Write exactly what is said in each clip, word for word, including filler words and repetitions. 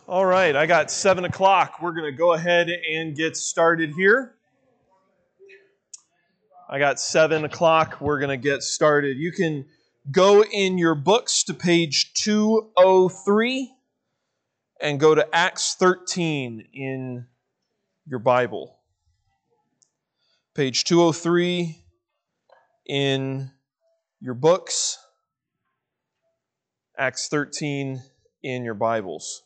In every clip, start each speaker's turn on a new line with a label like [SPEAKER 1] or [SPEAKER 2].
[SPEAKER 1] All right, I got seven o'clock. We're going to go ahead and get started here. I got seven o'clock. We're going to get started. You can go in your books to page two oh three and go to Acts thirteen in your Bible. Page two oh three in your books. Acts thirteen in your Bibles.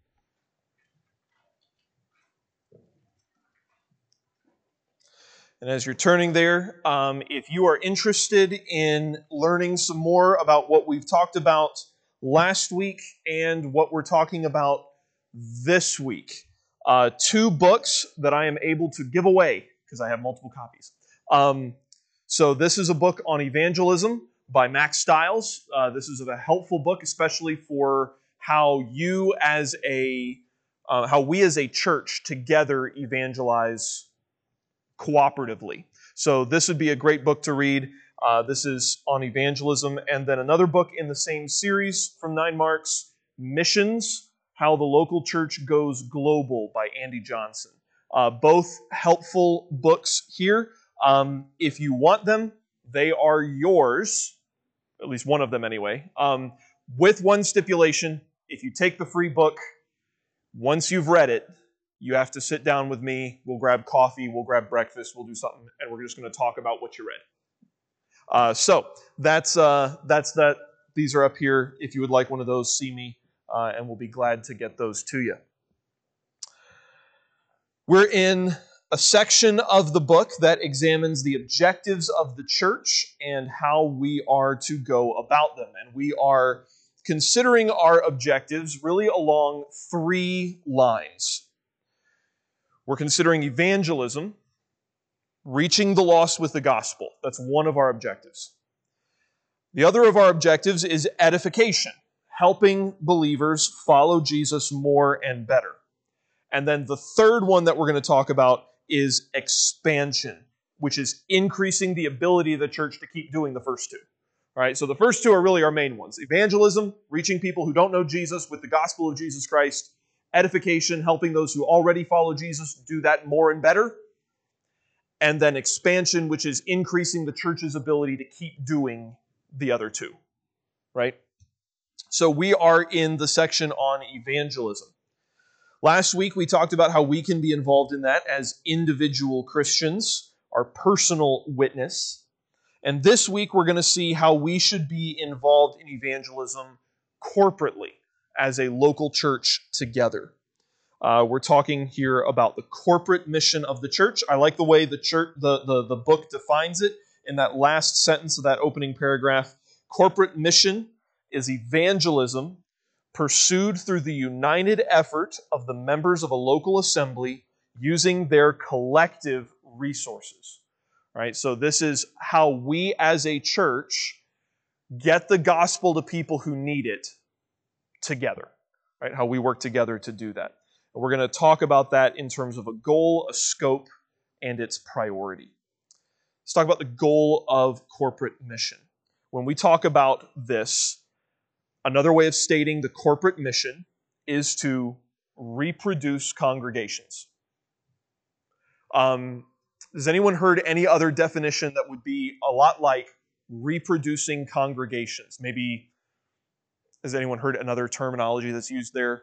[SPEAKER 1] And as you're turning there, um, if you are interested in learning some more about what we've talked about last week and what we're talking about this week, uh, two books that I am able to give away because I have multiple copies. Um, so this is a book on evangelism by Max Stiles. Uh, this is a helpful book, especially for how you as a, uh, how we as a church together evangelize cooperatively. So this would be a great book to read. Uh, this is on evangelism. And then another book in the same series from Nine Marks, Missions, How the Local Church Goes Global by Andy Johnson. Uh, both helpful books here. Um, if you want them, they are yours, at least one of them anyway, um, with one stipulation. If you take the free book, once you've read it, you have to sit down with me, we'll grab coffee, we'll grab breakfast, we'll do something, and we're just going to talk about what you read. Uh, so, that's uh, that's that. These are up here. If you would like one of those, see me, uh, and we'll be glad to get those to you. We're in a section of the book that examines the objectives of the church and how we are to go about them. And we are considering our objectives really along three lines. We're considering evangelism, reaching the lost with the gospel. That's one of our objectives. The other of our objectives is edification, helping believers follow Jesus more and better. And then the third one that we're going to talk about is expansion, which is increasing the ability of the church to keep doing the first two. All right, so the first two are really our main ones. Evangelism, reaching people who don't know Jesus with the gospel of Jesus Christ. Edification, helping those who already follow Jesus do that more and better. And then expansion, which is increasing the church's ability to keep doing the other two. Right? So we are in the section on evangelism. Last week we talked about how we can be involved in that as individual Christians, our personal witness. And this week we're going to see how we should be involved in evangelism corporately, as a local church together. Uh, we're talking here about the corporate mission of the church. I like the way the church, the, the, the book defines it in that last sentence of that opening paragraph. Corporate mission is evangelism pursued through the united effort of the members of a local assembly using their collective resources. Right? So this is how we as a church get the gospel to people who need it together, right? How we work together to do that. And we're going to talk about that in terms of a goal, a scope, and its priority. Let's talk about the goal of corporate mission. When we talk about this, another way of stating the corporate mission is to reproduce congregations. Um, has anyone heard any other definition that would be a lot like reproducing congregations? Maybe has anyone heard another terminology that's used there?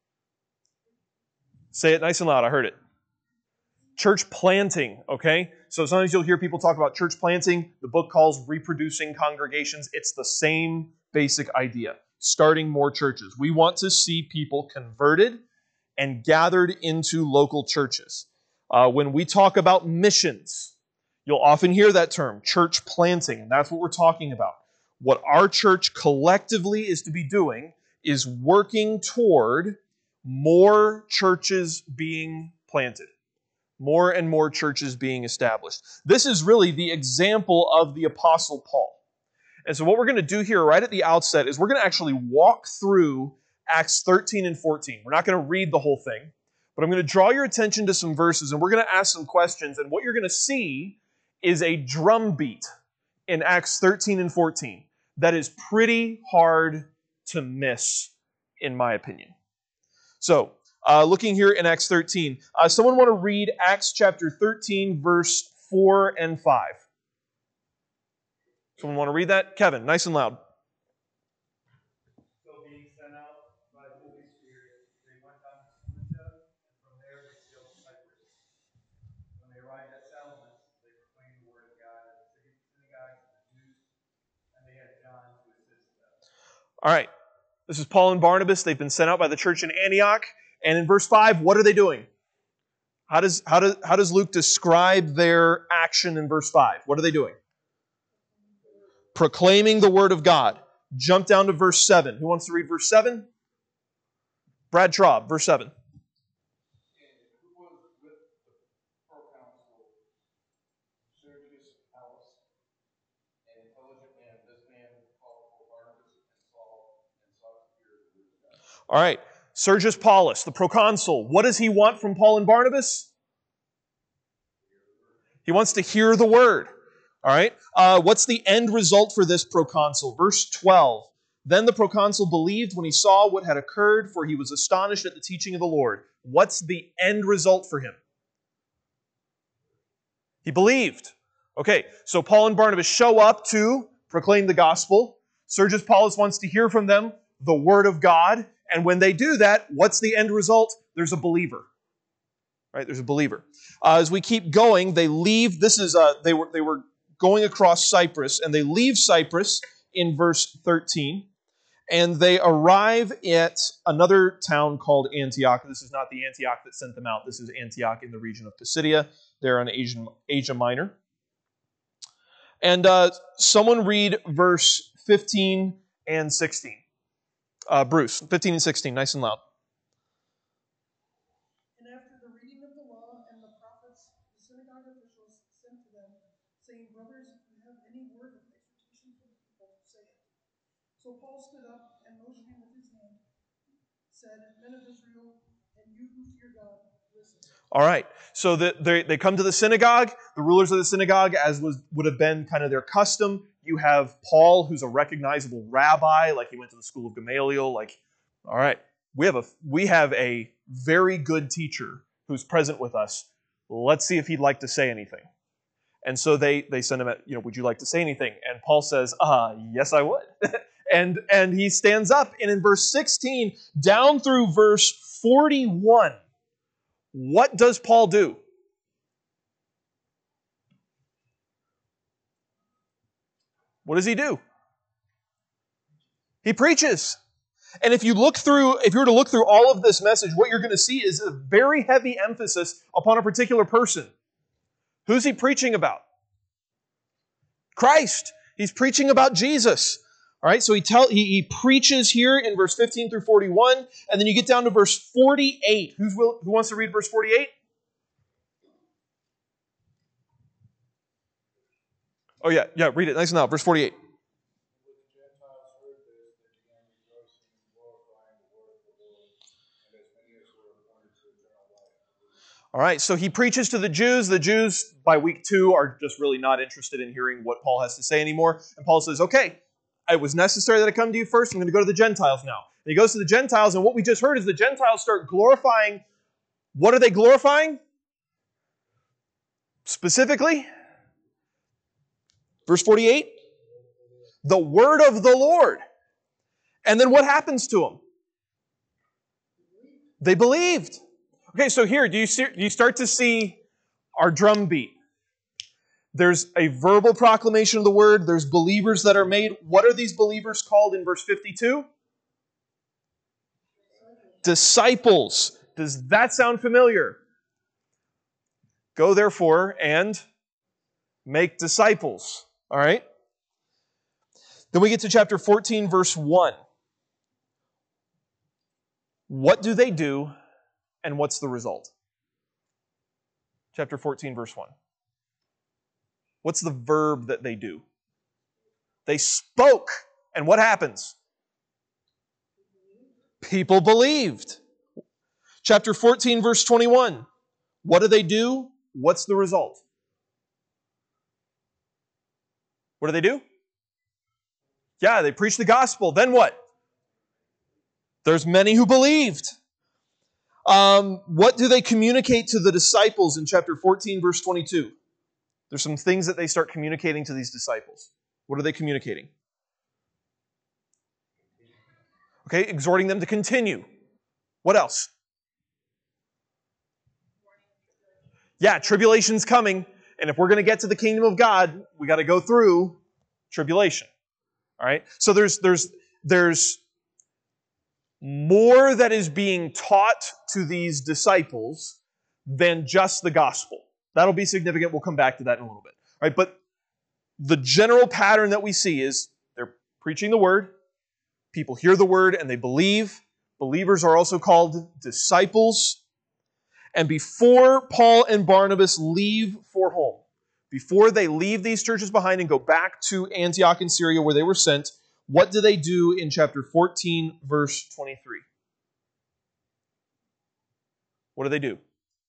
[SPEAKER 1] Say it nice and loud. I heard it. Church planting, okay? So sometimes you'll hear people talk about church planting. The book calls reproducing congregations. It's the same basic idea. Starting more churches. We want to see people converted and gathered into local churches. Uh, when we talk about missions, you'll often hear that term, church planting, and that's what we're talking about. What our church collectively is to be doing is working toward more churches being planted, more and more churches being established. This is really the example of the Apostle Paul. And so what we're going to do here right at the outset is we're going to actually walk through Acts thirteen and fourteen. We're not going to read the whole thing, but I'm going to draw your attention to some verses, and we're going to ask some questions, and what you're going to see is a drumbeat in Acts thirteen and fourteen that is pretty hard to miss, in my opinion. So, uh, looking here in Acts thirteen, uh, someone want to read Acts chapter thirteen, verse four and five? Someone want to read that? Kevin, nice and loud.
[SPEAKER 2] So being sent out by the Holy Spirit, they went down to Seleucia, and from there they sailed to Cyprus. When they arrived at Salamis, they proclaimed the word of God at the synagogues of the Jews, and they had John to assist them.
[SPEAKER 1] All right. This is Paul and Barnabas. They've been sent out by the church in Antioch. And in verse five, what are they doing? How does, how does, how does Luke describe their action in verse five? What are they doing? Proclaiming the word of God. Jump down to verse seven. Who wants to read verse seven? Brad Traub, verse seven. All right. Sergius Paulus, the proconsul. What does he want from Paul and Barnabas? He wants to hear the word. All right. Uh, what's the end result for this proconsul? Verse twelve. Then the proconsul believed when he saw what had occurred, for he was astonished at the teaching of the Lord. What's the end result for him? He believed. Okay, so Paul and Barnabas show up to proclaim the gospel. Sergius Paulus wants to hear from them the word of God. And when they do that, what's the end result? There's a believer. Right? There's a believer. Uh, as we keep going, they leave. This is uh, they were they were going across Cyprus, and they leave Cyprus in verse thirteen, and they arrive at another town called Antioch. This is not the Antioch that sent them out. This is Antioch in the region of Pisidia. They're on Asian, Asia Minor. And uh, someone read verse fifteen and sixteen. Uh, Bruce, fifteen and sixteen, nice and loud.
[SPEAKER 3] And after the reading of the law and the prophets, the synagogue officials sent to them, saying, Brothers, if you have any word of exhortation for the people, say it. So Paul stood up and motioning with his hand, said, Men of Israel, and you who fear God, listen.
[SPEAKER 1] All right, so the, they, they come to the synagogue. The rulers of the synagogue, as was would have been kind of their custom, you have Paul, who's a recognizable rabbi, like he went to the school of Gamaliel. Like, all right, we have a we have a very good teacher who's present with us. Let's see if he'd like to say anything. And so they they send him, at, you know, would you like to say anything? And Paul says, uh, yes, I would. and and he stands up, and in verse sixteen down through verse forty-one, what does Paul do? What does he do? He preaches. And if you look through, if you were to look through all of this message, what you're going to see is a very heavy emphasis upon a particular person. Who's he preaching about? Christ. He's preaching about Jesus. All right, so he tell he, he preaches here in verse fifteen through forty-one, and then you get down to verse forty-eight. Who's will, who wants to read verse forty-eight? Oh yeah, yeah, read it nice and loud. Verse forty-eight. All right, so he preaches to the Jews. The Jews, by week two, are just really not interested in hearing what Paul has to say anymore. And Paul says, okay, it was necessary that I come to you first. I'm going to go to the Gentiles now. And he goes to the Gentiles, and what we just heard is the Gentiles start glorifying. What are they glorifying? Specifically, verse forty-eight, the word of the Lord. And then what happens to them? They believed. Okay, so here, do you, see, do you start to see our drum beat? There's a verbal proclamation of the word. There's believers that are made. What are these believers called in verse fifty-two? Disciples. Does that sound familiar? Go therefore and make disciples. All right? Then we get to chapter fourteen, verse one. What do they do, and what's the result? Chapter fourteen, verse one. What's the verb that they do? They spoke. And what happens? People believed. Chapter fourteen, verse twenty-one. What do they do? What's the result? What do they do? Yeah, they preach the gospel. Then what? There's many who believed. Um, what do they communicate to the disciples in chapter fourteen, verse twenty-two? There's some things that they start communicating to these disciples. What are they communicating? Okay, exhorting them to continue. What else? Yeah, tribulation's coming, and if we're going to get to the kingdom of God, we got to go through tribulation. All right? So there's there's there's more that is being taught to these disciples than just the gospel. That'll be significant. We'll come back to that in a little bit. All right? But the general pattern that we see is they're preaching the word, people hear the word and they believe. Believers are also called disciples. And before Paul and Barnabas leave for home, before they leave these churches behind and go back to Antioch in Syria where they were sent, what do they do in chapter fourteen, verse twenty-three? What do they do?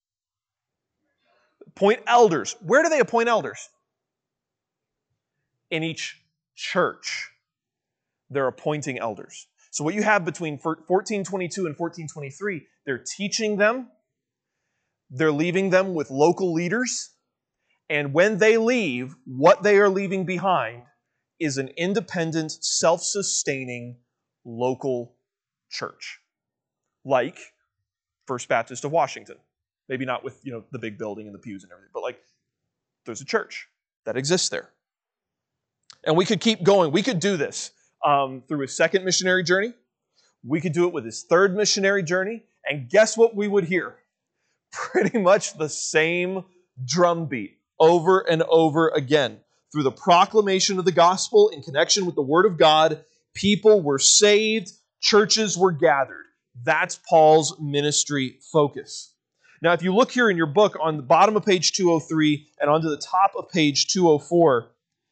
[SPEAKER 1] Appoint elders. Where do they appoint elders? In each church. They're appointing elders. So what you have between fourteen twenty-two and fourteen twenty-three, they're teaching them, they're leaving them with local leaders, and when they leave, what they are leaving behind is an independent, self-sustaining local church, like First Baptist of Washington. Maybe not with, you know, the big building and the pews and everything, but like there's a church that exists there. And we could keep going. We could do this um, through his second missionary journey. We could do it with his third missionary journey. And guess what we would hear? Pretty much the same drumbeat over and over again. Through the proclamation of the gospel in connection with the word of God, people were saved, churches were gathered. That's Paul's ministry focus. Now, if you look here in your book on the bottom of page two oh three and onto the top of page two oh four,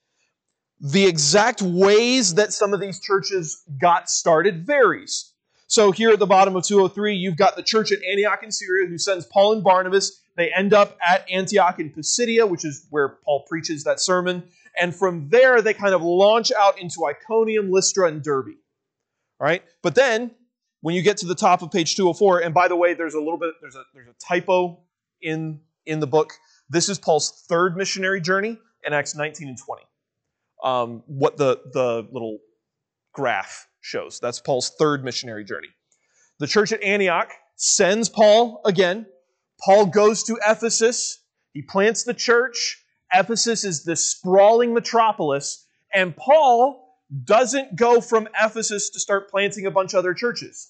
[SPEAKER 1] the exact ways that some of these churches got started varies. So here at the bottom of two oh three, you've got the church at Antioch in Syria who sends Paul and Barnabas. They end up at Antioch in Pisidia, which is where Paul preaches that sermon. And from there, they kind of launch out into Iconium, Lystra, and Derbe. All right? But then, when you get to the top of page two oh four, and by the way, there's a little bit, there's a there's a typo in, in the book. This is Paul's third missionary journey in Acts nineteen and twenty. Um, what the, the little graph shows. That's Paul's third missionary journey. The church at Antioch sends Paul again. Paul goes to Ephesus. He plants the church. Ephesus is this sprawling metropolis. And Paul doesn't go from Ephesus to start planting a bunch of other churches.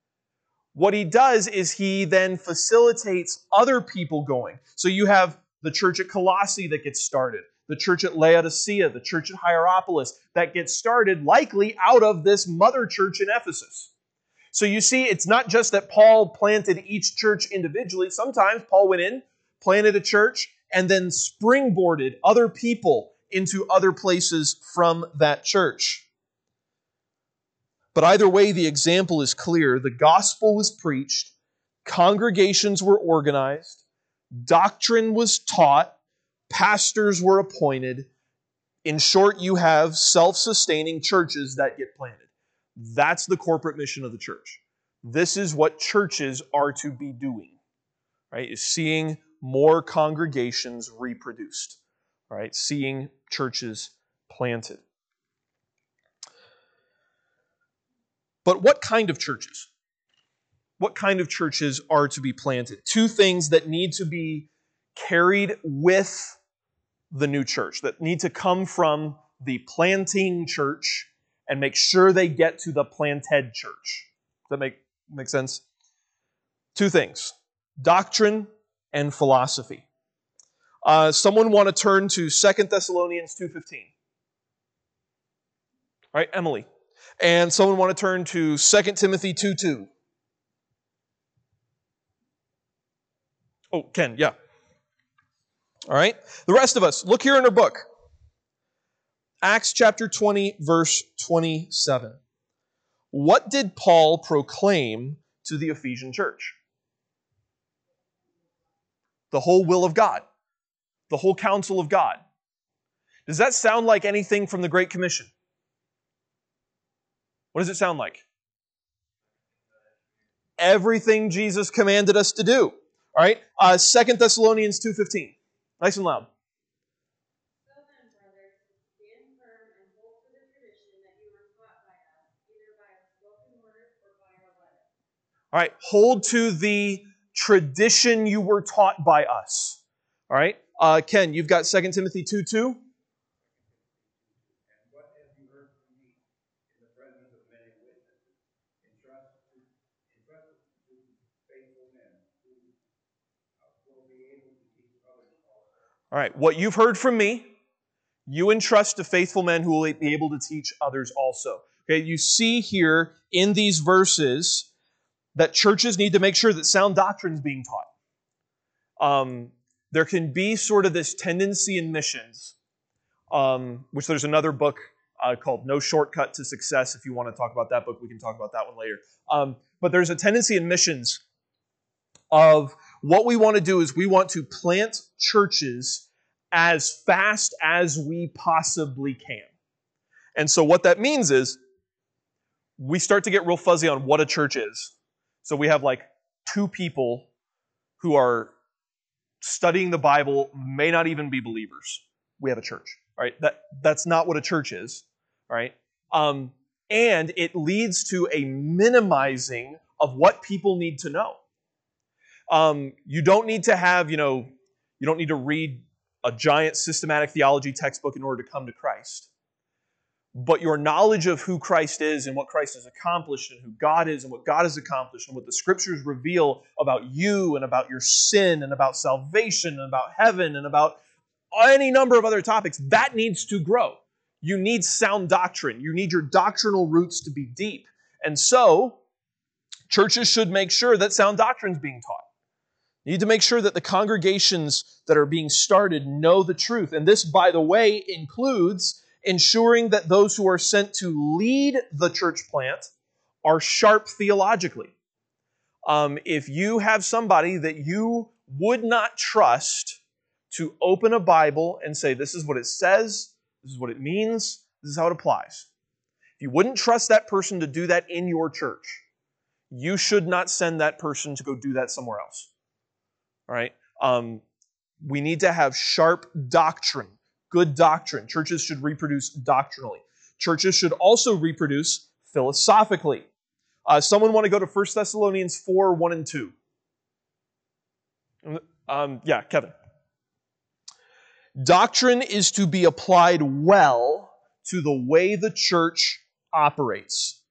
[SPEAKER 1] What he does is he then facilitates other people going. So you have the church at Colossae that gets started, the church at Laodicea, the church at Hierapolis that gets started likely out of this mother church in Ephesus. So you see, it's not just that Paul planted each church individually. Sometimes Paul went in, planted a church, and then springboarded other people into other places from that church. But either way, the example is clear. The gospel was preached, congregations were organized, doctrine was taught, pastors were appointed. In short, you have self-sustaining churches that get planted. That's the corporate mission of the church. This is what churches are to be doing, right? Is seeing more congregations reproduced, right? Seeing churches planted. But what kind of churches? What kind of churches are to be planted? Two things that need to be carried with the new church, that need to come from the planting church and make sure they get to the planted church. Does that make, make sense? Two things, doctrine and philosophy. Uh, someone want to turn to Second Thessalonians two fifteen. All right, Emily. And someone want to turn to Second Timothy two two. Oh, Ken, yeah. All right. The rest of us, look here in our book. Acts chapter twenty, verse twenty-seven. What did Paul proclaim to the Ephesian church? The whole will of God. The whole counsel of God. Does that sound like anything from the Great Commission? What does it sound like? everything Jesus commanded us to do. All right, uh, Second Thessalonians two fifteen. Nice and loud.
[SPEAKER 4] So then, brothers, stand firm and hold to the tradition that you were taught by us, either by a spoken word or by our letter.
[SPEAKER 1] All right, hold to the tradition you were taught by us. All right, uh, Ken, you've got Second Timothy two two.
[SPEAKER 2] And what have you heard from me in the presence of many witnesses? Entrust to, entrust to faithful men who uh, will be able to teach others also.
[SPEAKER 1] All right, what you've heard from me, you entrust to faithful men who will be able to teach others also. Okay, you see here in these verses that churches need to make sure that sound doctrine is being taught. Um, there can be sort of this tendency in missions, um, which there's another book uh, called No Shortcut to Success. If you want to talk about that book, we can talk about that one later. Um, but there's a tendency in missions of what we want to do is we want to plant churches as fast as we possibly can. And so what that means is we start to get real fuzzy on what a church is. So we have like two people who are studying the Bible, may not even be believers. We have a church. All right, that that's not what a church is. All right, um, and it leads to a minimizing of what people need to know. Um, you don't need to have, you know, you don't need to read a giant systematic theology textbook in order to come to Christ. But your knowledge of who Christ is and what Christ has accomplished and who God is and what God has accomplished and what the Scriptures reveal about you and about your sin and about salvation and about heaven and about any number of other topics, that needs to grow. You need sound doctrine. You need your doctrinal roots to be deep. And so, churches should make sure that sound doctrine is being taught. You need to make sure that the congregations that are being started know the truth. And this, by the way, includes ensuring that those who are sent to lead the church plant are sharp theologically. Um, if you have somebody that you would not trust to open a Bible and say, this is what it says, this is what it means, this is how it applies. If you wouldn't trust that person to do that in your church, you should not send that person to go do that somewhere else. All right? Um, we need to have sharp doctrine. Good doctrine. Churches should reproduce doctrinally. Churches should also reproduce philosophically. Uh, someone want to go to First Thessalonians four, one and two? Um, yeah, Kevin. Doctrine is to be applied well to the way the church operates.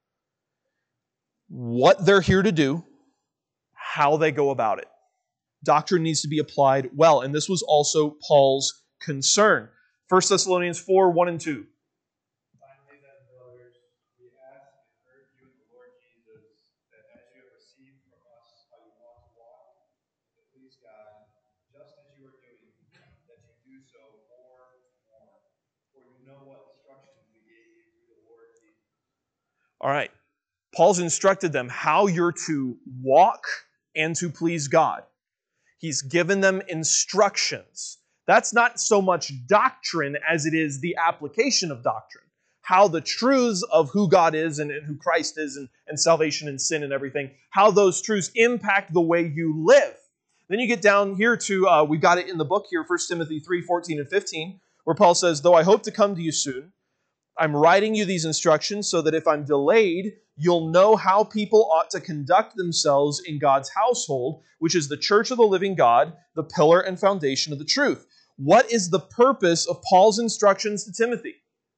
[SPEAKER 1] What they're here to do, how they go about it. Doctrine needs to be applied well. And this was also Paul's concern. First Thessalonians four, one and two.
[SPEAKER 2] Finally then, brothers, we ask and urge you in the Lord Jesus, that as you have received from us how you ought to walk, to please God, just as you are doing, that you do so more and more. For you know what instructions we gave you through the Lord Jesus.
[SPEAKER 1] All right. Paul's instructed them how you're to walk and to please God. He's given them instructions. That's not so much doctrine as it is the application of doctrine. How the truths of who God is and, and who Christ is and, and salvation and sin and everything, how those truths impact the way you live. Then you get down here to, uh, we've got it in the book here, First Timothy three, fourteen and fifteen, where Paul says, though I hope to come to you soon, I'm writing you these instructions so that if I'm delayed, you'll know how people ought to conduct themselves in God's household, which is the church of the living God, the pillar and foundation of the truth. What is the purpose of Paul's instructions to Timothy?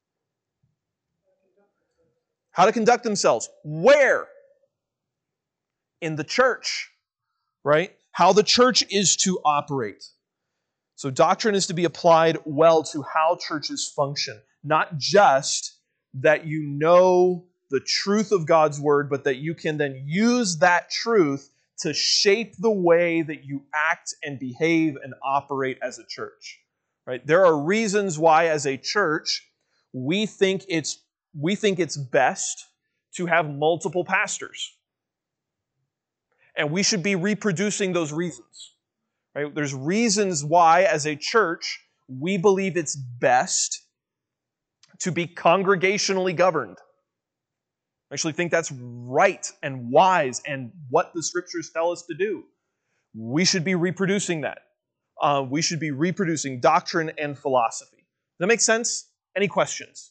[SPEAKER 1] How to conduct themselves. Where? In the church, right? How the church is to operate. So doctrine is to be applied well to how churches function. Not just that you know the truth of God's word, but that you can then use that truth to shape the way that you act and behave and operate as a church. Right? There are reasons why, as a church, we think it's we think it's best to have multiple pastors. And we should be reproducing those reasons. Right? There's reasons why, as a church, we believe it's best to be congregationally governed. I actually think that's right and wise and what the scriptures tell us to do. We should be reproducing that. Uh, we should be reproducing doctrine and philosophy. Does that make sense? Any questions?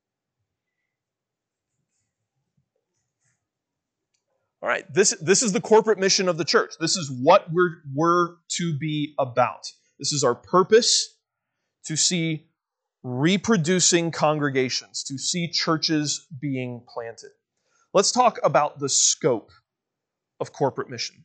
[SPEAKER 1] All right, this, this is the corporate mission of the church. This is what we're, we're to be about. This is our purpose, to see reproducing congregations, to see churches being planted. Let's talk about the scope of corporate mission.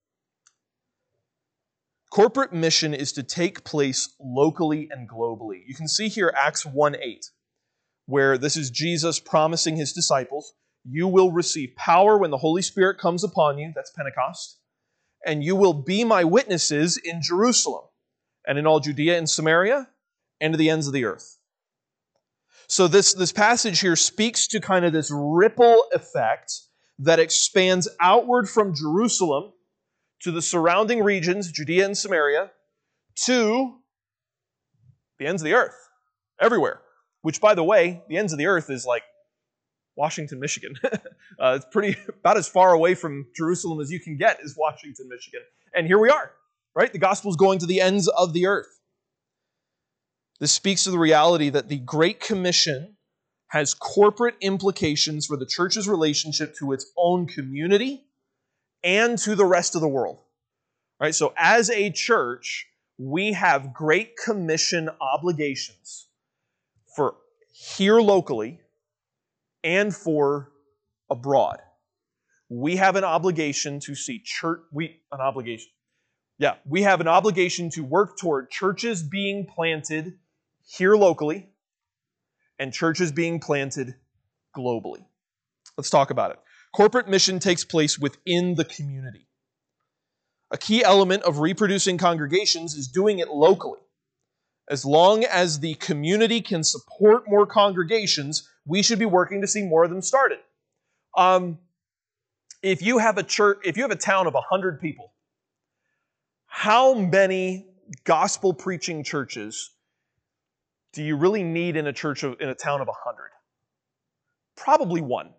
[SPEAKER 1] Corporate mission is to take place locally and globally. You can see here Acts one eight, where this is Jesus promising his disciples, you will receive power when the Holy Spirit comes upon you, that's Pentecost, and you will be my witnesses in Jerusalem and in all Judea and Samaria and to the ends of the earth. So this, this passage here speaks to kind of this ripple effect that expands outward from Jerusalem to the surrounding regions, Judea and Samaria, to the ends of the earth, everywhere. Which, by the way, the ends of the earth is like Washington, Michigan. uh, it's pretty about as far away from Jerusalem as you can get is Washington, Michigan. And here we are, right? The gospel is going to the ends of the earth. This speaks to the reality that the Great Commission has corporate implications for the church's relationship to its own community and to the rest of the world. Right? So as a church, we have Great Commission obligations for here locally and for abroad. We have an obligation to see church, we, an obligation. Yeah, we have an obligation to work toward churches being planted here locally and churches being planted globally. Let's talk about it. Corporate mission takes place within the community. A key element of reproducing congregations is doing it locally. As long as the community can support more congregations, we should be working to see more of them started. Um, if you have a church, if you have a town of one hundred people, how many gospel preaching churches do you really need in a church of, in a town of one hundred? Probably one.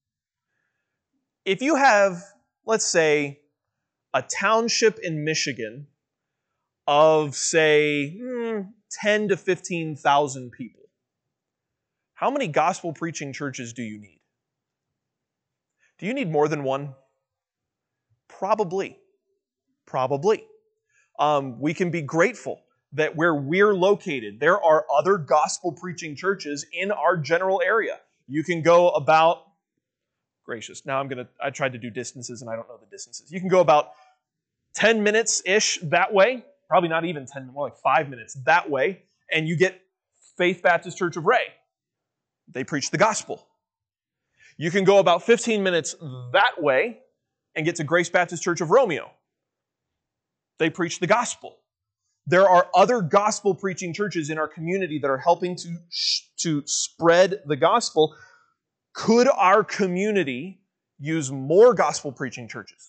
[SPEAKER 1] If you have, let's say, a township in Michigan of, say, ten to fifteen thousand people, how many gospel preaching churches do you need? Do you need more than one? Probably. Probably. Um, we can be grateful that where we're located, there are other gospel preaching churches in our general area. You can go about, gracious, now I'm going to, I tried to do distances and I don't know the distances. You can go about ten minutes-ish that way, probably not even ten, more like five minutes that way, and you get Faith Baptist Church of Ray. They preach the gospel. You can go about fifteen minutes that way and get to Grace Baptist Church of Romeo. They preach the gospel. There are other gospel preaching churches in our community that are helping to, to spread the gospel. Could our community use more gospel preaching churches?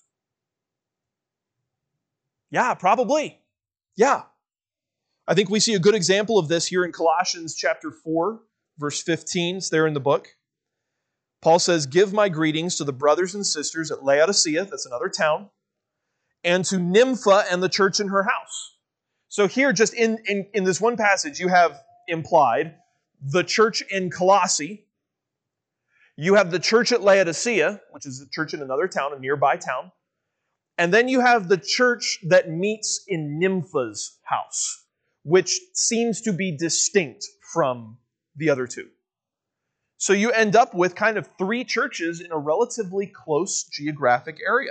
[SPEAKER 1] Yeah, probably. Yeah. I think we see a good example of this here in Colossians chapter four, verse fifteen. It's there in the book. Paul says, give my greetings to the brothers and sisters at Laodicea, that's another town, and to Nympha and the church in her house. So here, just in, in, in this one passage, you have implied the church in Colossae. You have the church at Laodicea, which is a church in another town, a nearby town. And then you have the church that meets in Nympha's house, which seems to be distinct from the other two. So you end up with kind of three churches in a relatively close geographic area.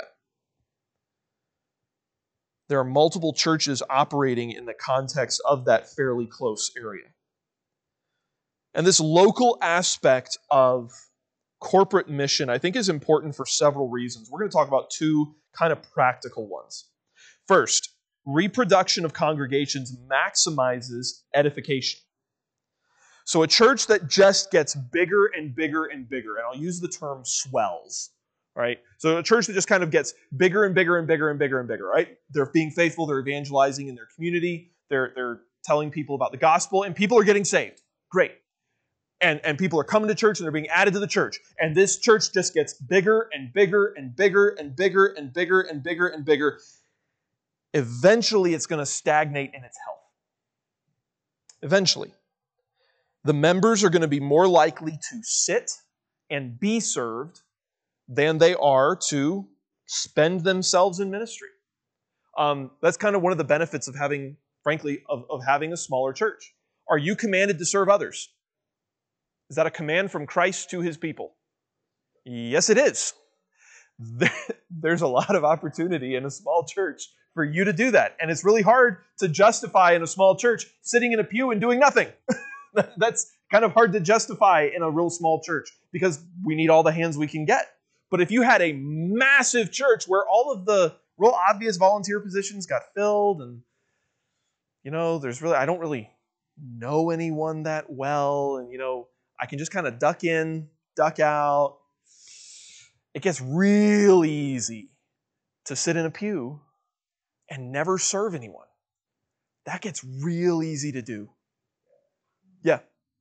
[SPEAKER 1] There are multiple churches operating in the context of that fairly close area. And this local aspect of corporate mission, I think, is important for several reasons. We're going to talk about two kind of practical ones. First, reproduction of congregations maximizes edification. So a church that just gets bigger and bigger and bigger, and I'll use the term swells, right? So a church that just kind of gets bigger and bigger and bigger and bigger and bigger, right? They're being faithful, they're evangelizing in their community, they're, they're telling people about the gospel, and people are getting saved. Great. And, and people are coming to church and they're being added to the church. And this church just gets bigger and bigger and bigger and bigger and bigger and bigger and bigger. Eventually, it's going to stagnate in its health. Eventually. The members are going to be more likely to sit and be served than they are to spend themselves in ministry. Um, that's kind of one of the benefits of having, frankly, of, of having a smaller church. Are you commanded to serve others? Is that a command from Christ to his people? Yes, it is. There, there's a lot of opportunity in a small church for you to do that. And it's really hard to justify in a small church sitting in a pew and doing nothing. That's kind of hard to justify in a real small church because we need all the hands we can get. But if you had a massive church where all of the real obvious volunteer positions got filled and, you know, there's really, I don't really know anyone that well, and, you know, I can just kind of duck in, duck out. It gets real easy to sit in a pew and never serve anyone. That gets real easy to do. Yeah.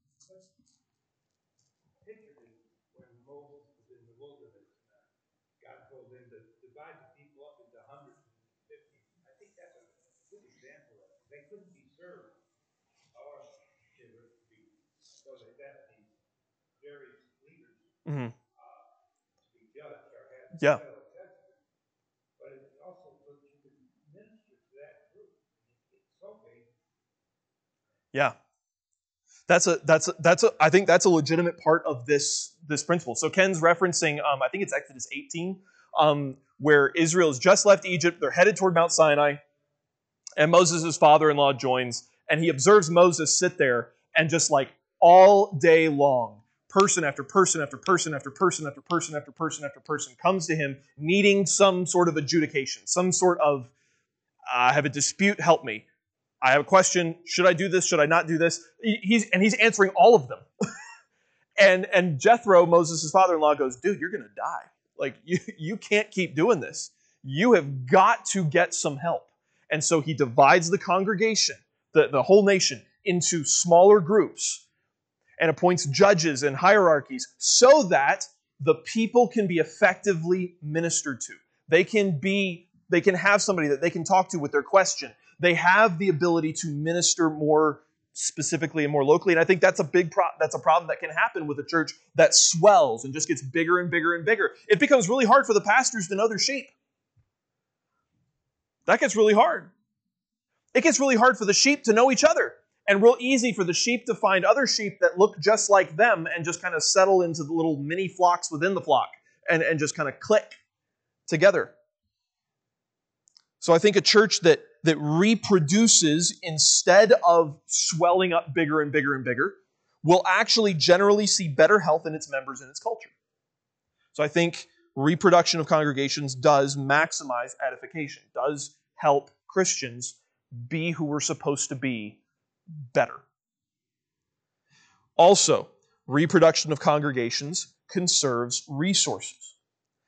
[SPEAKER 2] Picture is when Moses was in the wilderness, God told him to divide the people up into hundreds and fifty. I think that's a good example of it. They couldn't be served, or they were to be, so they left these various leaders
[SPEAKER 1] Mm-hmm.
[SPEAKER 2] uh, to be judged or have
[SPEAKER 1] Yeah.
[SPEAKER 2] fellow judgment. But it's also so that you can minister to that group. It's so big.
[SPEAKER 1] Yeah. That's a that's a, that's a I think that's a legitimate part of this this principle. So Ken's referencing um, I think it's Exodus eighteen, um, where Israel has just left Egypt. They're headed toward Mount Sinai, and Moses' father-in-law joins, and he observes Moses sit there and just like all day long, person after person after person after person after person after person after person comes to him needing some sort of adjudication, some sort of I have a dispute, help me. I have a question. Should I do this? Should I not do this? He's and he's answering all of them. and and Jethro, Moses' father-in-law, goes, dude, you're going to die. Like, you, you can't keep doing this. You have got to get some help. And so he divides the congregation, the, the whole nation, into smaller groups and appoints judges and hierarchies so that the people can be effectively ministered to. They can be, they can have somebody that they can talk to with their question. They have the ability to minister more specifically and more locally. And I think that's a big pro- that's a problem that can happen with a church that swells and just gets bigger and bigger and bigger. It becomes really hard for the pastors to know their sheep. That gets really hard. It gets really hard for the sheep to know each other. And real easy for the sheep to find other sheep that look just like them and just kind of settle into the little mini flocks within the flock and, and just kind of click together. So I think a church that, that reproduces instead of swelling up bigger and bigger and bigger will actually generally see better health in its members and its culture. So I think reproduction of congregations does maximize edification, does help Christians be who we're supposed to be better. Also, reproduction of congregations conserves resources.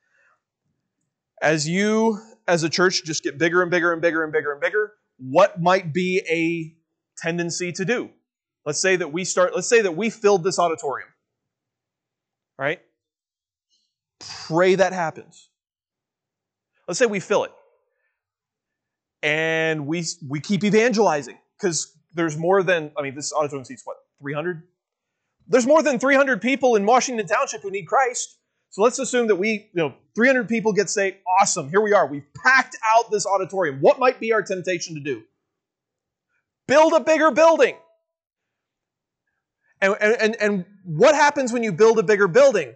[SPEAKER 1] As you, as a church, just get bigger and bigger and bigger and bigger and bigger, what might be a tendency to do? Let's say that we start, let's say that we filled this auditorium, right? Pray that happens. Let's say we fill it. And we, we keep evangelizing because there's more than, I mean, this auditorium seats what, three hundred? There's more than three hundred people in Washington Township who need Christ. So let's assume that we, you know, three hundred people get saved. Awesome, here we are. We've packed out this auditorium. What might be our temptation to do? Build a bigger building. And, and, and what happens when you build a bigger building?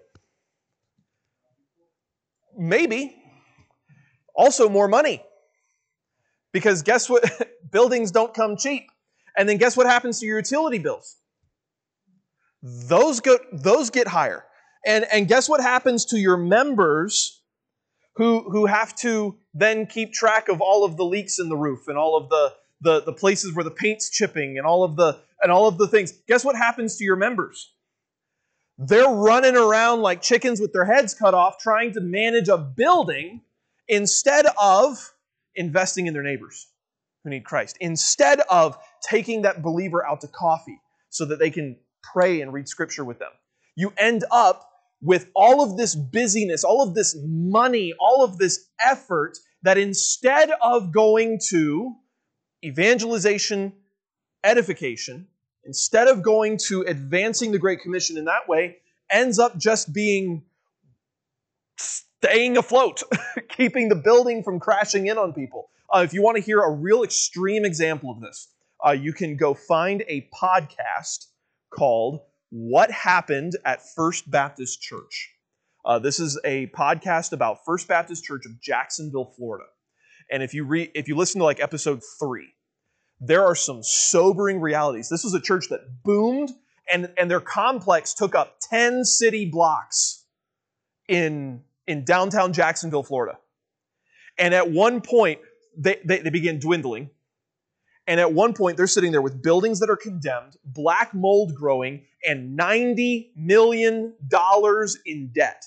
[SPEAKER 1] Maybe. Also more money. Because guess what? Buildings don't come cheap. And then guess what happens to your utility bills? Those go, those get higher. And, and guess what happens to your members who, who have to then keep track of all of the leaks in the roof and all of the, the, the places where the paint's chipping and all of the and all of the things. Guess what happens to your members? They're running around like chickens with their heads cut off trying to manage a building instead of investing in their neighbors who need Christ. Instead of taking that believer out to coffee so that they can pray and read scripture with them. You end up with all of this busyness, all of this money, all of this effort that instead of going to evangelization, edification, instead of going to advancing the Great Commission in that way, ends up just being staying afloat, keeping the building from crashing in on people. Uh, if you want to hear a real extreme example of this, uh, you can go find a podcast called What Happened at First Baptist Church. Uh, this is a podcast about First Baptist Church of Jacksonville, Florida. And if you re- if you listen to like episode three, there are some sobering realities. This was a church that boomed, and, and their complex took up ten city blocks in, in downtown Jacksonville, Florida. And at one point, they, they, they began dwindling. And at one point, they're sitting there with buildings that are condemned, black mold growing, and ninety million dollars in debt.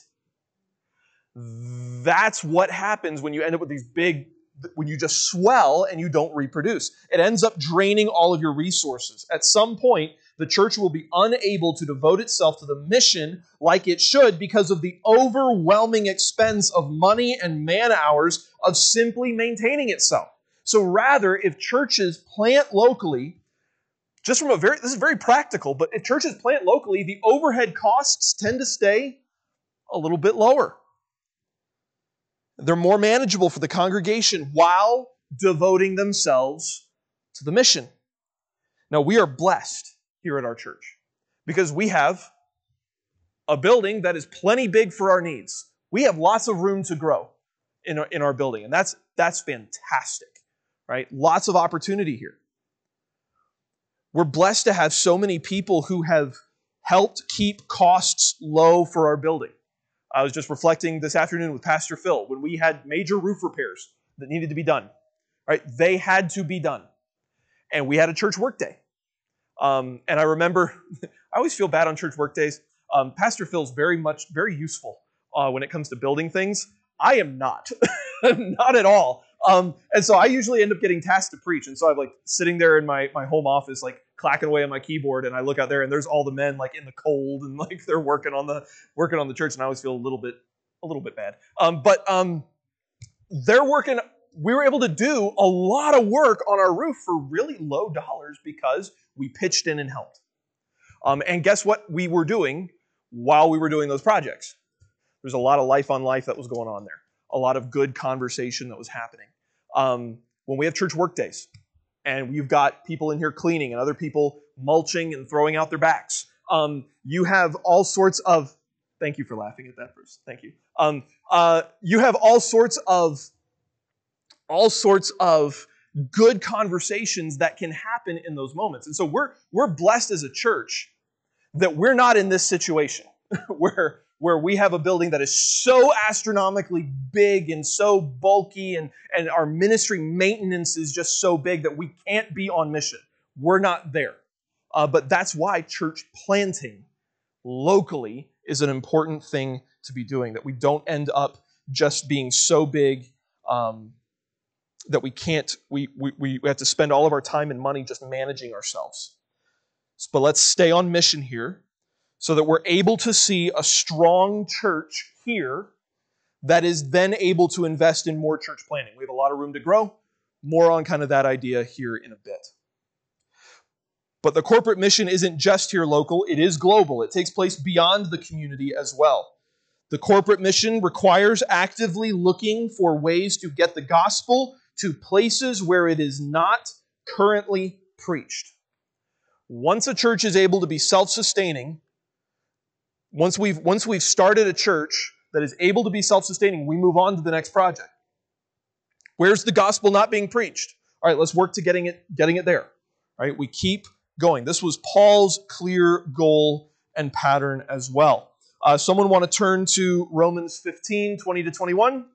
[SPEAKER 1] That's what happens when you end up with these big, when you just swell and you don't reproduce. It ends up draining all of your resources. At some point, the church will be unable to devote itself to the mission like it should because of the overwhelming expense of money and man hours of simply maintaining itself. So rather, if churches plant locally, just from a very, this is very practical, but if churches plant locally, the overhead costs tend to stay a little bit lower. They're more manageable for the congregation while devoting themselves to the mission. Now, we are blessed here at our church because we have a building that is plenty big for our needs. We have lots of room to grow in our, in our building, and that's, that's fantastic, right? Lots of opportunity here. We're blessed to have so many people who have helped keep costs low for our building. I was just reflecting this afternoon with Pastor Phil when we had major roof repairs that needed to be done. Right? They had to be done. And we had a church work day. Um, and I remember, I always feel bad on church work days. Um, Pastor Phil's very much, very useful uh, when it comes to building things. I am not. Not at all. Um, and so I usually end up getting tasked to preach. And so I'm like sitting there in my, my home office, like clacking away on my keyboard, and I look out there and there's all the men like in the cold and like they're working on the working on the church, and I always feel a little bit a little bit bad. Um, but um, they're working. We were able to do a lot of work on our roof for really low dollars because we pitched in and helped. Um, and guess what we were doing while we were doing those projects? There's a lot of life on life that was going on there. A lot of good conversation that was happening. Um, when we have church work days, and you've got people in here cleaning and other people mulching and throwing out their backs, um, you have all sorts of, thank you for laughing at that, Bruce, thank you. Um, uh, you have all sorts of, all sorts of good conversations that can happen in those moments. And so we're, we're blessed as a church that we're not in this situation where where we have a building that is so astronomically big and so bulky, and, and our ministry maintenance is just so big that we can't be on mission. We're not there. Uh, but that's why church planting locally is an important thing to be doing, that we don't end up just being so big um, that we can't, we, we, we have to spend all of our time and money just managing ourselves. But let's stay on mission here, so that we're able to see a strong church here that is then able to invest in more church planting. We have a lot of room to grow. More on kind of that idea here in a bit. But the corporate mission isn't just here local, it is global. It takes place beyond the community as well. The corporate mission requires actively looking for ways to get the gospel to places where it is not currently preached. Once a church is able to be self-sustaining, Once we've, once we've started a church that is able to be self-sustaining, we move on to the next project. Where's the gospel not being preached? All right, let's work to getting it, getting it there. All right, we keep going. This was Paul's clear goal and pattern as well. Uh, someone want to turn to Romans fifteen, twenty to twenty-one?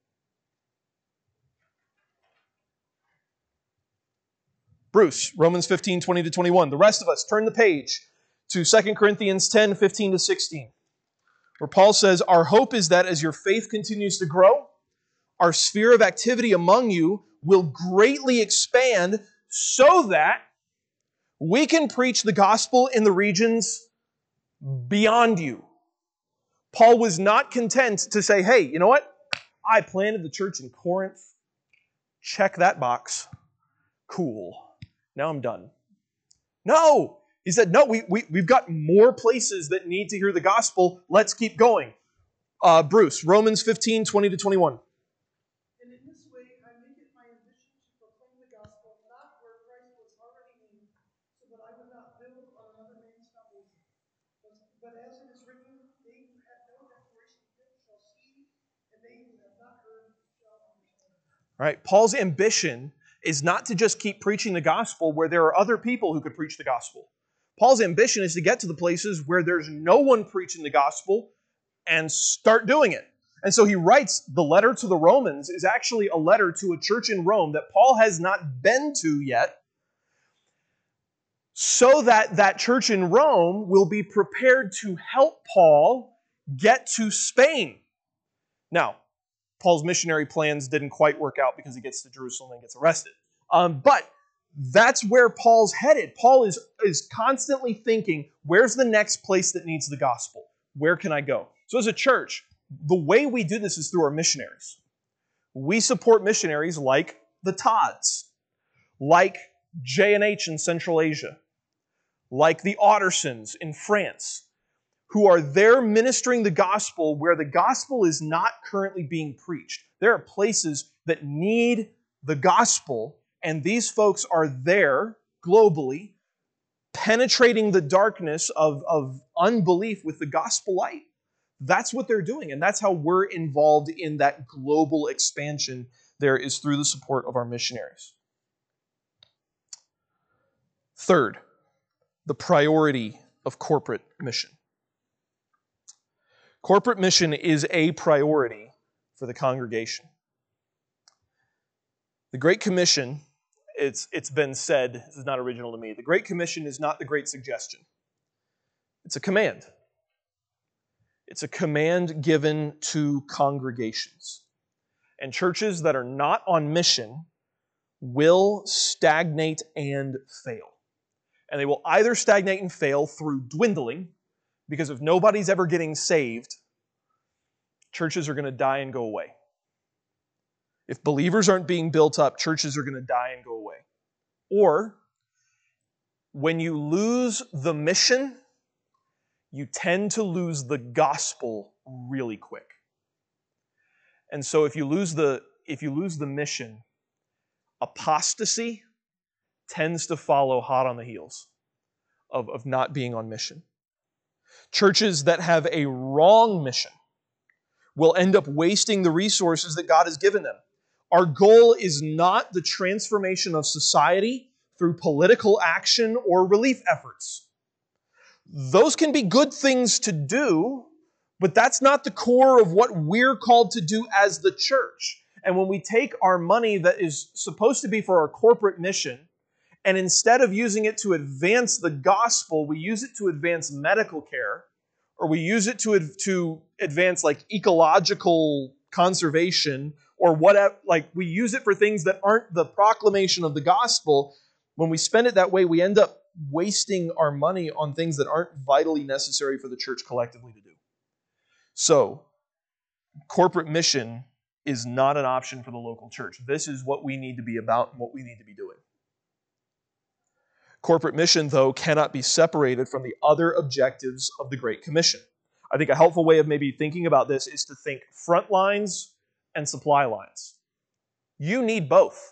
[SPEAKER 1] Bruce, Romans fifteen, twenty to twenty-one. The rest of us, turn the page to Second Corinthians ten, fifteen to sixteen, where Paul says, our hope is that as your faith continues to grow, our sphere of activity among you will greatly expand so that We can preach the gospel in the regions beyond you. Paul was not content to say, hey, you know what? I planted the church in Corinth. Check that box. Cool. Now I'm done. No! He said, no, we, we, we've got more places that need to hear the gospel. Let's keep going. Uh, Bruce, Romans fifteen, twenty to twenty-one.
[SPEAKER 3] And in this way, I make it my ambition to proclaim the gospel, not where Christ was already named, so that I would not build on another man's foundation. But, but as it is written, they who had no declaration of faith shall see, and they who have not heard shall understand.
[SPEAKER 1] Right? Paul's ambition is not to just keep preaching the gospel where there are other people who could preach the gospel. Paul's ambition is to get to the places where there's no one preaching the gospel and start doing it. And so he writes the letter to the Romans is actually a letter to a church in Rome that Paul has not been to yet, so that that church in Rome will be prepared to help Paul get to Spain. Now, Paul's missionary plans didn't quite work out because he gets to Jerusalem and gets arrested. Um, but that's where Paul's headed. Paul is, is constantly thinking, where's the next place that needs the gospel? Where can I go? So as a church, the way we do this is through our missionaries. We support missionaries like the Todds, like J and H in Central Asia, like the Ottersons in France, who are there ministering the gospel where the gospel is not currently being preached. There are places that need the gospel, and these folks are there globally, penetrating the darkness of, of unbelief with the gospel light. That's what they're doing, and that's how we're involved in that global expansion there is through the support of our missionaries. Third, the priority of corporate mission. Corporate mission is a priority for the congregation. The Great Commission, it's, it's been said, this is not original to me, the Great Commission is not the Great Suggestion. It's a command. It's a command given to congregations. And churches that are not on mission will stagnate and fail. And they will either stagnate and fail through dwindling, because if nobody's ever getting saved, churches are going to die and go away. If believers aren't being built up, churches are going to die and go away. Or, when you lose the mission, you tend to lose the gospel really quick. And so if you lose the, if you lose the mission, apostasy tends to follow hot on the heels of, of not being on mission. Churches that have a wrong mission will end up wasting the resources that God has given them. Our goal is not the transformation of society through political action or relief efforts. Those can be good things to do, but that's not the core of what we're called to do as the church. And when we take our money that is supposed to be for our corporate mission, and instead of using it to advance the gospel, we use it to advance medical care, or we use it to, to advance like ecological conservation, or whatever, like we use it for things that aren't the proclamation of the gospel. When we spend it that way, we end up wasting our money on things that aren't vitally necessary for the church collectively to do. So, corporate mission is not an option for the local church. This is what we need to be about and what we need to be doing. Corporate mission, though, cannot be separated from the other objectives of the Great Commission. I think a helpful way of maybe thinking about this is to think front lines and supply lines. You need both.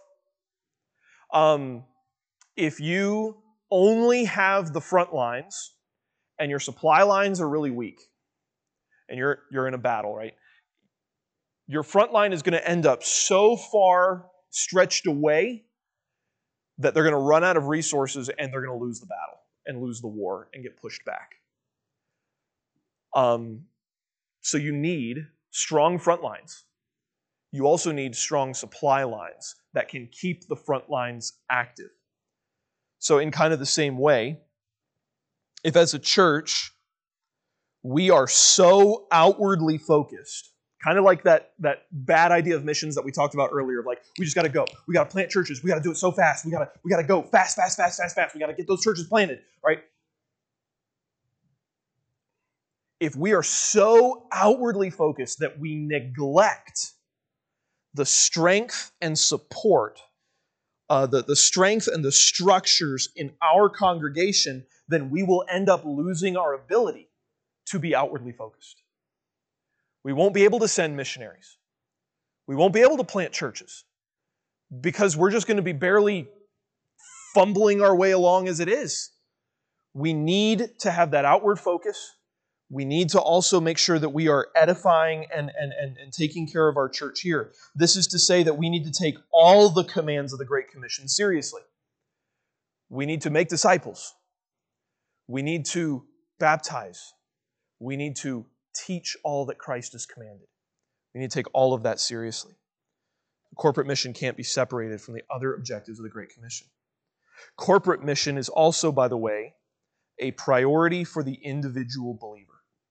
[SPEAKER 1] Um, if you only have the front lines and your supply lines are really weak, and you're, you're in a battle, right? Your front line is going to end up so far stretched away that they're going to run out of resources and they're going to lose the battle and lose the war and get pushed back. Um, so you need strong front lines. You also need strong supply lines that can keep the front lines active. So in kind of the same way, if as a church, we are so outwardly focused, Kind of like that, that bad idea of missions that we talked about earlier, of like, we just got to go. We got to plant churches. We got to do it so fast. We got to we got to go fast, fast, fast, fast, fast. We got to get those churches planted, right? If we are so outwardly focused that we neglect the strength and support, uh, the, the strength and the structures in our congregation, then we will end up losing our ability to be outwardly focused. We won't be able to send missionaries. We won't be able to plant churches because we're just going to be barely fumbling our way along as it is. We need to have that outward focus. We need to also make sure that we are edifying and, and, and, and taking care of our church here. This is to say that we need to take all the commands of the Great Commission seriously. We need to make disciples. We need to baptize. We need to teach all that Christ has commanded. We need to take all of that seriously. Corporate mission can't be separated from the other objectives of the Great Commission. Corporate mission is also, by the way, a priority for the individual believer.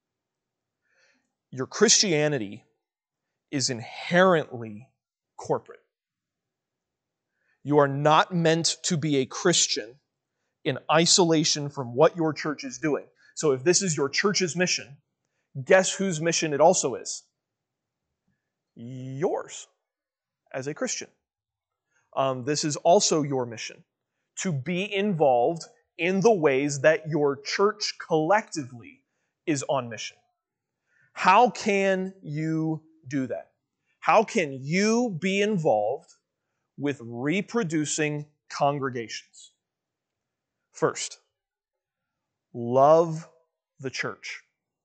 [SPEAKER 1] Your Christianity is inherently corporate. You are not meant to be a Christian in isolation from what your church is doing. So if this is your church's mission, guess whose mission it also is? Yours as a Christian. Um, this is also your mission, to be involved in the ways that your church collectively is on mission. How can you do that? How can you be involved with reproducing congregations? First, love the church.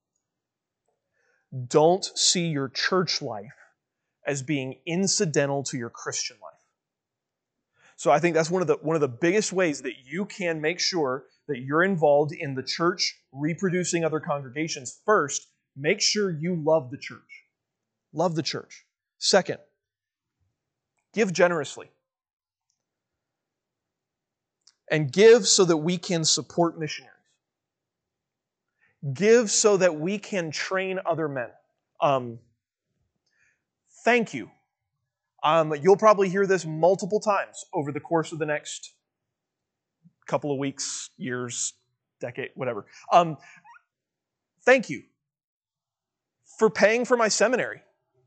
[SPEAKER 1] Don't see your church life as being incidental to your Christian life. So I think that's one of the one of the biggest ways that you can make sure that you're involved in the church reproducing other congregations. First, make sure you love the church. Love the church. Second, give generously. And give so that we can support missionaries. Give so that we can train other men. Um, thank you. Um, you'll probably hear this multiple times over the course of the next couple of weeks, years, decade, whatever. Um, thank you for paying for my seminary.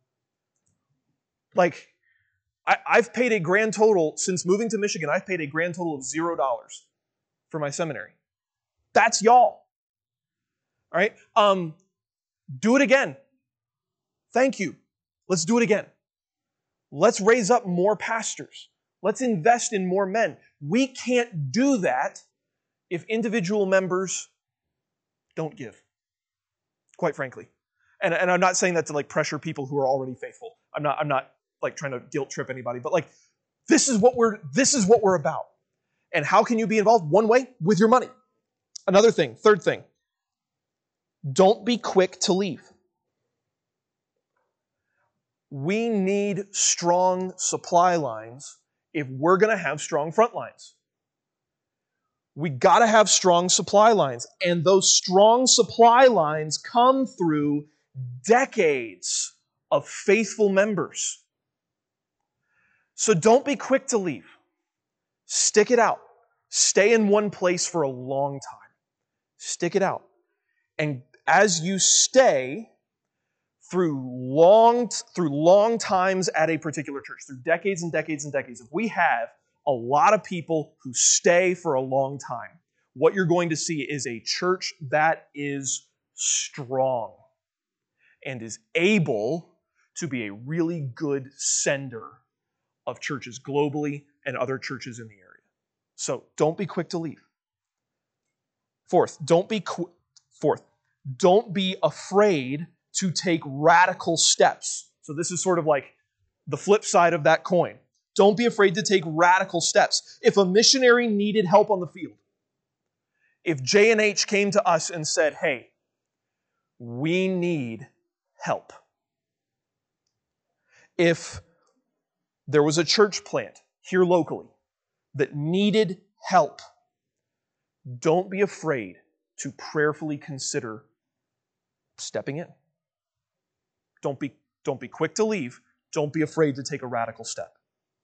[SPEAKER 1] Like, I, I've paid a grand total, since moving to Michigan, I've paid a grand total of zero dollars for my seminary. That's y'all. All right? Um, do it again. Thank you. Let's do it again. Let's raise up more pastors. Let's invest in more men. We can't do that if individual members don't give, quite frankly. And, and I'm not saying that to like pressure people who are already faithful. I'm not, I'm not like trying to guilt trip anybody, but like this is what we're this is what we're about. And how can you be involved? One way, with your money. Another thing, third thing, don't be quick to leave. We need strong supply lines if we're going to have strong front lines. We got to have strong supply lines. And those strong supply lines come through decades of faithful members. So don't be quick to leave. Stick it out. Stay in one place for a long time. Stick it out. And as you stay, through long, through long times at a particular church, through decades and decades and decades, if we have a lot of people who stay for a long time, what you're going to see is a church that is strong and is able to be a really good sender of churches globally and other churches in the area. So don't be quick to leave. Fourth, don't be qu- fourth, don't be afraid to take radical steps. So this is sort of like the flip side of that coin. Don't be afraid to take radical steps. If a missionary needed help on the field, if J and H came to us and said, hey, we need help. If there was a church plant here locally that needed help, don't be afraid to prayerfully consider stepping in. Don't be, Don't be quick to leave. Don't be afraid to take a radical step.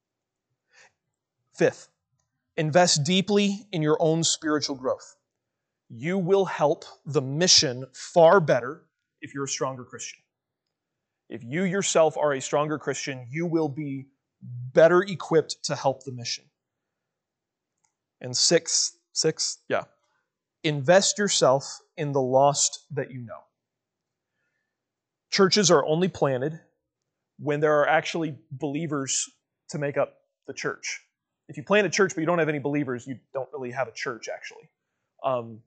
[SPEAKER 1] Fifth, invest deeply in your own spiritual growth. You will help the mission far better if you're a stronger Christian. If you yourself are a stronger Christian, you will be better equipped to help the mission. And sixth, sixth, yeah, invest yourself in the lost that you know. Churches are only planted when there are actually believers to make up the church. If you plant a church but you don't have any believers, you don't really have a church, actually. Um,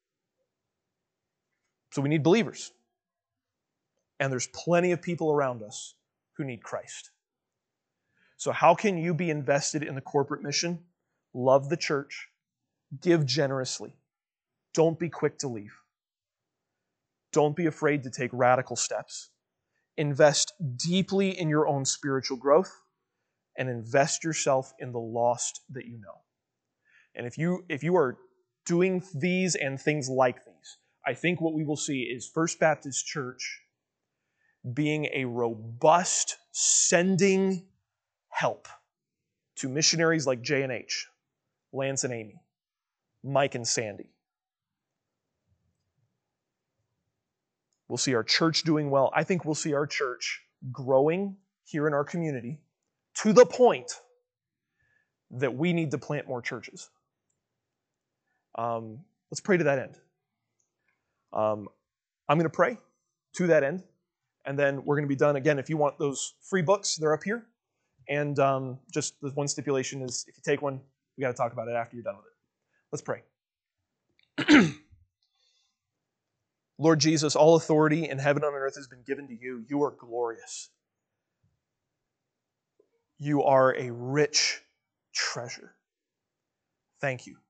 [SPEAKER 1] so we need believers. And there's plenty of people around us who need Christ. So how can you be invested in the corporate mission? Love the church. Give generously. Don't be quick to leave. Don't be afraid to take radical steps. Invest deeply in your own spiritual growth and invest yourself in the lost that you know. And if you, if you are doing these and things like these, I think what we will see is First Baptist Church being a robust, sending help to missionaries like J and H, Lance and Amy, Mike and Sandy. We'll see our church doing well. I think we'll see our church growing here in our community to the point that we need to plant more churches. Um, let's pray to that end. Um, I'm going to pray to that end, and then we're going to be done. Again, if you want those free books, they're up here. And um, just the one stipulation is if you take one, we got to talk about it after you're done with it. Let's pray. Lord Jesus, all authority in heaven and on earth has been given to you. You are glorious. You are a rich treasure. Thank you.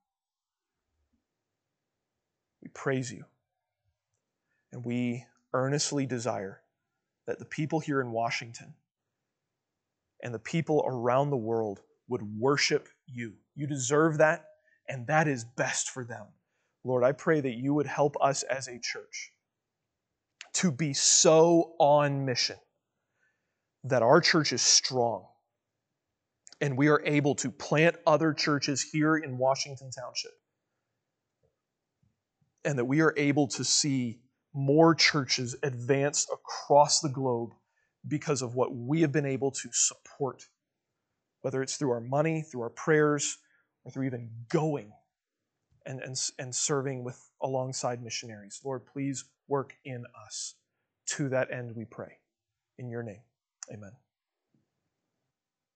[SPEAKER 1] We praise you. And we earnestly desire that the people here in Washington and the people around the world would worship you. You deserve that, and that is best for them. Lord, I pray that you would help us as a church to be so on mission that our church is strong and we are able to plant other churches here in Washington Township, and that we are able to see more churches advance across the globe because of what we have been able to support, whether it's through our money, through our prayers, or through even going and, and, and serving with alongside missionaries. Lord, please work in us. To that end we pray. In your name, amen.